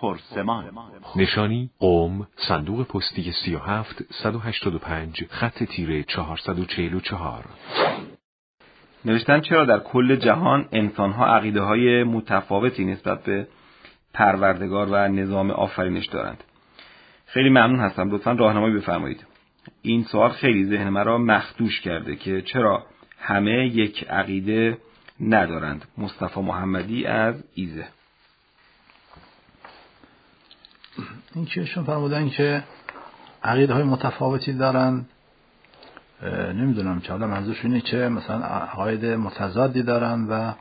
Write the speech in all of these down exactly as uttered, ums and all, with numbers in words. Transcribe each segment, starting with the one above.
پرسمان. نشانی قم، صندوق پستی سی و هفت صد و هشتاد و پنج، خط تیره چهارصد و چهل و چهار. نوشتن چرا در کل جهان انسان‌ها عقیده‌های متفاوتی نسبت به پروردگار و نظام آفرینش دارند؟ خیلی ممنون هستم، لطفاً راهنمایی بفرمایید. این سوال خیلی ذهن مرا مخدوش کرده که چرا همه یک عقیده ندارند. مصطفی محمدی از ایزه. این که ایشون فرمودن که عقیده های متفاوتی دارن، نمیدونم چه، حالا منظورش اینه که مثلا عقاید متضادی دارن و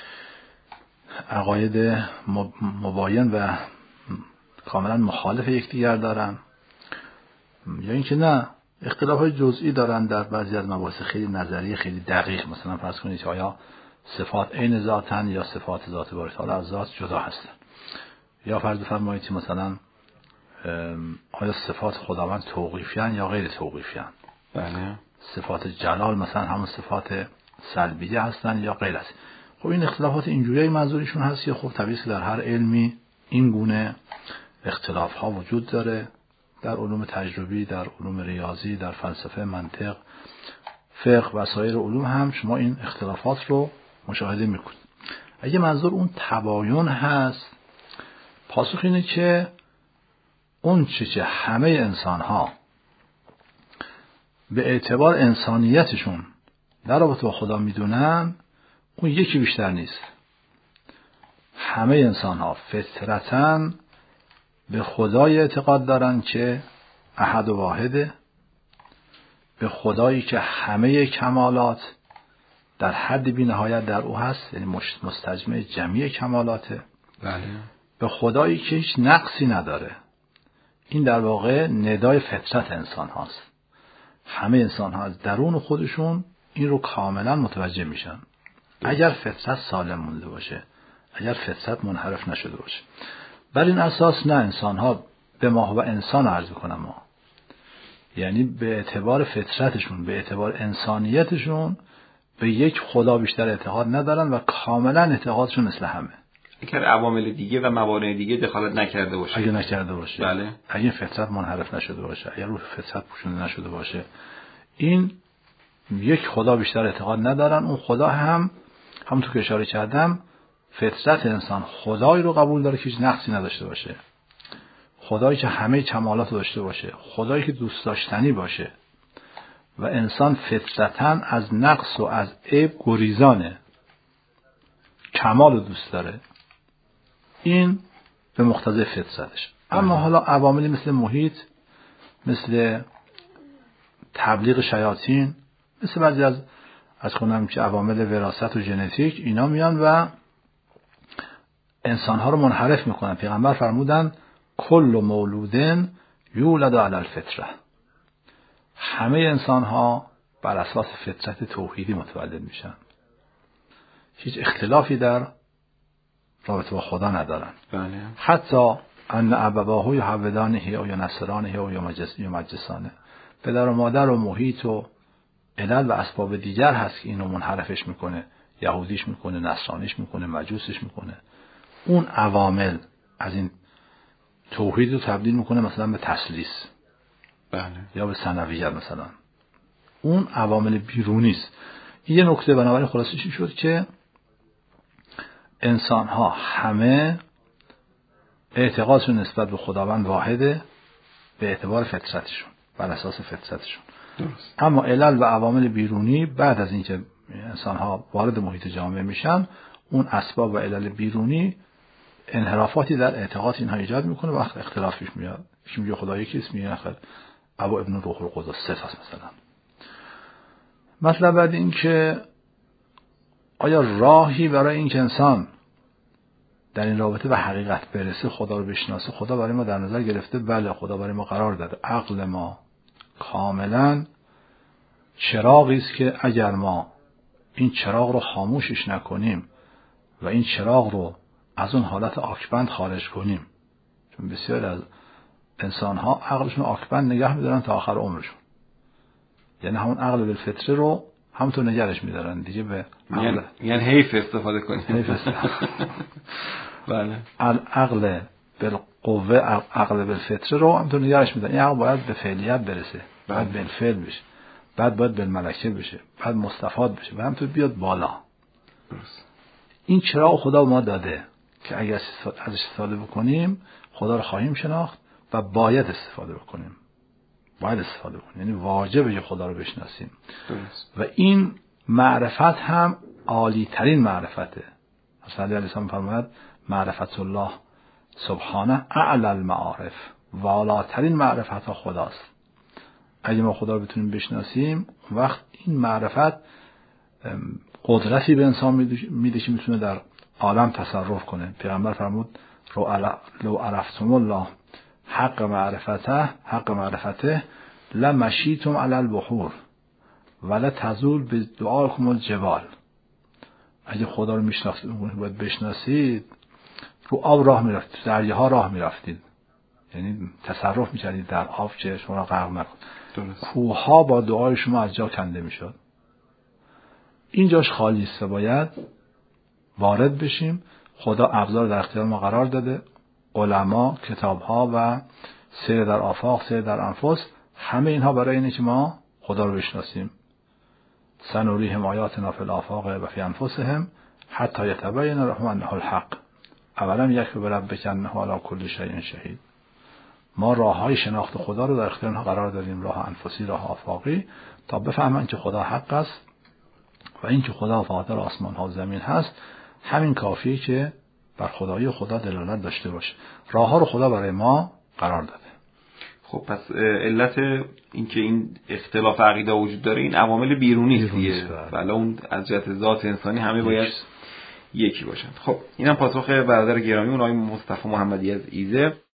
عقاید مباین و کاملا مخالف یکدیگر دارن، یا اینکه نه اختلاف های جزئی دارن در بعضی از مباحث خیلی نظری خیلی دقیق. مثلا فرض کنید که آیا صفات عین ذاتن یا صفات ذات باری تعالی از ذات جدا هستن، یا فرض بفرمایید که مثلا آیا صفات خداوند توقیفیان یا غیر توقیفیان. بله. صفات جلال مثلا همون صفات سلبیه هستن یا غیر است. خب این اختلافات اینجوری منظورشون هست که خب طبیعی در هر علمی این گونه اختلاف ها وجود داره، در علوم تجربی، در علوم ریاضی، در فلسفه، منطق، فقه و سایر علوم هم شما این اختلافات رو مشاهده میکنید. اگه منظور اون تباین هست، پاسخ اینه که اون چه که همه انسان ها به اعتبار انسانیتشون در رابطه با خدا میدونن، اون یکی بیشتر نیست. همه انسان ها فطرتاً به خدای اعتقاد دارن که احد و واحده، به خدایی که همه کمالات در حد بی نهایت در او هست، یعنی مستجمع جمعی کمالاته. بله. به خدایی که هیچ نقصی نداره. این در واقع ندای فطرت انسان هاست. همه انسان ها از درون خودشون این رو کاملا متوجه میشن. اگر فطرت سالم مونده باشه، اگر فطرت منحرف نشده باشه. بر این اساس نه انسان ها به ما و انسان عرض کنم ما، یعنی به اعتبار فطرتشون، به اعتبار انسانیتشون به یک خدا بیشتر اعتقاد ندارن و کاملا اعتقادشون مثل همه. اگر عوامل دیگه و موانع دیگه دخالت نکرده باشه. اگه نکرده باشه. بله. اگه فطرت منحرف نشده باشه، اگر روح فطرت پوشونده نشده باشه، این یک خدا بیشتر اعتقاد ندارن. اون خدا هم همونطور که اشاره کردم فطرت انسان خدایی رو قبول داره که هیچ نقصی نداشته باشه، خدایی که همه کمالات رو داشته باشه، خدایی که دوست داشتنی باشه، و انسان فطرتاً از نقص و از عیب گریزانه، کمال رو دوست داره. این به مقتضای فطرتش. اما حالا عواملی مثل محیط، مثل تبلیغ شیاطین، مثل بعضی از از کنم که عوامل وراثت و ژنتیک، اینا میان و انسانها رو منحرف میکنن. پیغمبر فرمودن کل مولودن یولد علی الفطره، همه انسانها بر اساس فطرت توحیدی متولد میشن، هیچ اختلافی در رابطه با خدا ندارن. بله. حتی ان ابواه یهودانه یا نصرانه یا مجسانه، پدر و مادر و محیط و علل و اسباب دیگر هست که اینو منحرفش میکنه، یهودیش میکنه، نصرانیش میکنه، مجوسش میکنه. اون عوامل از این توحید رو تبدیل میکنه مثلا به تثلیث. بله. یا به ثنویت مثلا. اون عوامل بیرونی است. این یه نکته. بنابراین خلاصش این شد که انسان ها همه اعتقادشون نسبت به خداوند واحده به اعتبار فطرتشون، بر اساس فطرتشون. درست. اما علل و عوامل بیرونی بعد از اینکه انسان ها وارد محیط جامعه میشن، اون اسباب و علل بیرونی انحرافاتی در اعتقاد اینها ایجاد میکنه و وقت اختلافش میاد. میگه خدایی کیست؟ میگه آخر ابو ابن روح القدس صفت مثلا. مطلب بعد این که آیا راهی برای این که انسان در این رابطه به حقیقت برسه، خدا رو بشناسه، خدا برای ما در نظر گرفته؟ بله، خدا برای ما قرار داده. عقل ما کاملا چراغی است که اگر ما این چراغ رو خاموشش نکنیم و این چراغ رو از اون حالت آکبند خارج کنیم، چون بسیار از انسان ها عقلشون آکبند نگه میدارن تا آخر عمرشون، یعنی همون عقل بالفطره رو همونطور نگرش میدارن دیگه. به عقل یعنی حیف استفاده کنیم. حیف استفاده. بله. عقل بالقوه عقل بالفطره رو همونطور نگرش میدن. این عقل باید به فعلیت برسه، باید بالفعل بشه، بعد باید بالملکه بشه، بعد مستفاد بشه و همونطور بیاد بالا. این چراغ خدا ما داده که اگر ازش استفاده بکنیم خدا رو خواهیم شناخت و باید استفاده بکنیم. باید استفاده بکنیم، یعنی واجبه که خدا رو بشناسیم. درست. و این معرفت هم عالی ترین معرفته. مثلا علیه السلام فرمود معرفت الله سبحانه اعلی المعارف، والاترین معرفت ها خداست. اگه ما خدا رو بتونیم بشناسیم وقت این معرفت قدرتی به انسان میده که میتونه در عالم تصرف کنه. پیغمبر فرمود لو عرفتم الله حق معرفته حق معرفته لمشیتم علی البحور ولا تزول به دعاکم الجبال. اگه خدا رو میشناسید باید بشناسید، رو آب راه میرفتید، دریاها راه میرفتید، یعنی تصرف میکردید در آب که شما را غرق نکن. کوهها با دعای شما از جا کنده میشد. اینجاش خالی است، باید وارد بشیم. خدا ابزار در اختیار ما قرار داده، علما، کتابها و سیر در آفاق، سیر در انفس، همه اینها برای اینه که ما خدا رو بشناسیم. سنوریهم آیاتنا فی الآفاق و فی انفسهم حتی یتبین لهم انه الحق اولم یکفی بربک انه علی کل شیء شهید. ما راههای شناخت خدا رو در اختیار آنها قرار دادیم، راه انفسی، راه آفاقی، تا بفهمن که خدا حق است و این که خدا فاطر آسمان ها و زمین هست همین کافیه که بر خدایی خدا دلالت داشته باشه. راه ها رو خدا برای ما قرار داده. خب پس علت اینکه این اختلاف عقیده وجود داره این عوامل بیرونی است دیگه، ولی اون از جهت ذات انسانی همه باید یکی باشند. خب اینم پاسخ برادر گرامی اون آقای مصطفی محمدی از ایزه.